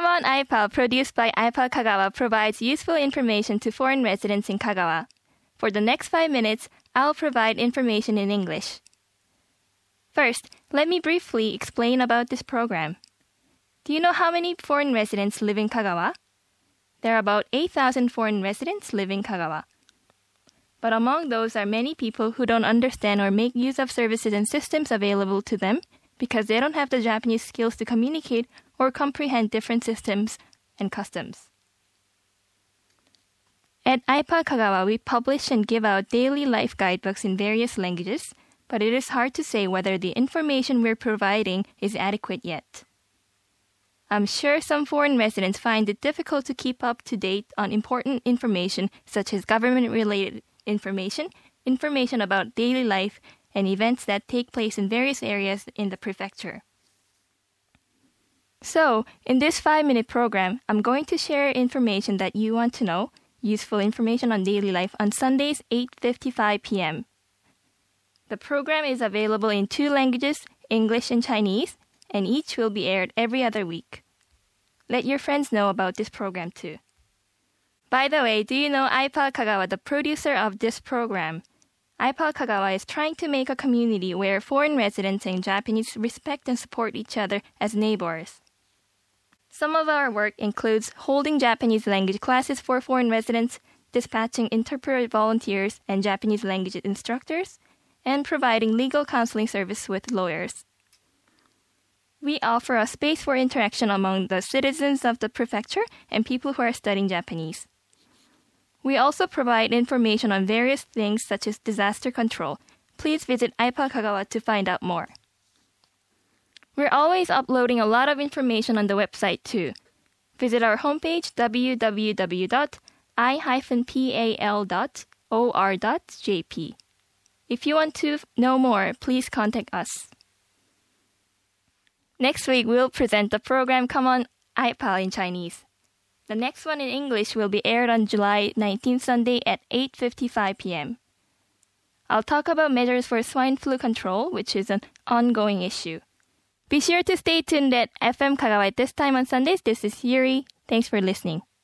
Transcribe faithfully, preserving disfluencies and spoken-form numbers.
Come On I P A L, produced by I P A L Kagawa, provides useful information to foreign residents in Kagawa. For the next five minutes, I'll provide information in English. First, let me briefly explain about this program. Do you know how many foreign residents live in Kagawa? There are about eight thousand foreign residents live in Kagawa. But among those are many people who don't understand or make use of services and systems available to them because they don't have the Japanese skills to communicate or comprehend different systems and customs. At I P A L Kagawa, we publish and give out daily life guidebooks in various languages, but it is hard to say whether the information we're providing is adequate yet. I'm sure some foreign residents find it difficult to keep up to date on important information such as government-related information, information about daily life, and events that take place in various areas in the prefecture. So, in this five-minute program, I'm going to share information that you want to know, useful information on daily life on Sundays, eight fifty-five p.m. The program is available in two languages, English and Chinese, and each will be aired every other week. Let your friends know about this program too. By the way, do you know I P A L Kagawa, the producer of this program? I P A L Kagawa is trying to make a community where foreign residents and Japanese respect and support each other as neighbors. Some of our work includes holding Japanese language classes for foreign residents, dispatching interpreter volunteers and Japanese language instructors, and providing legal counseling service with lawyers. We offer a space for interaction among the citizens of the prefecture and people who are studying Japanese. We also provide information on various things such as disaster control. Please visit I P A L Kagawa to find out more. We're always uploading a lot of information on the website too. Visit our homepage w w w dot i dash p a l dot o r dot j p. If you want to know more, please contact us. Next week, we'll present the program Come On I P A L in Chinese. The next one in English will be aired on July nineteenth Sunday at eight fifty-five p.m. I'll talk about measures for swine flu control, which is an ongoing issue. Be sure to stay tuned at F M Kagawa at this time on Sundays. This is Yuri. Thanks for listening.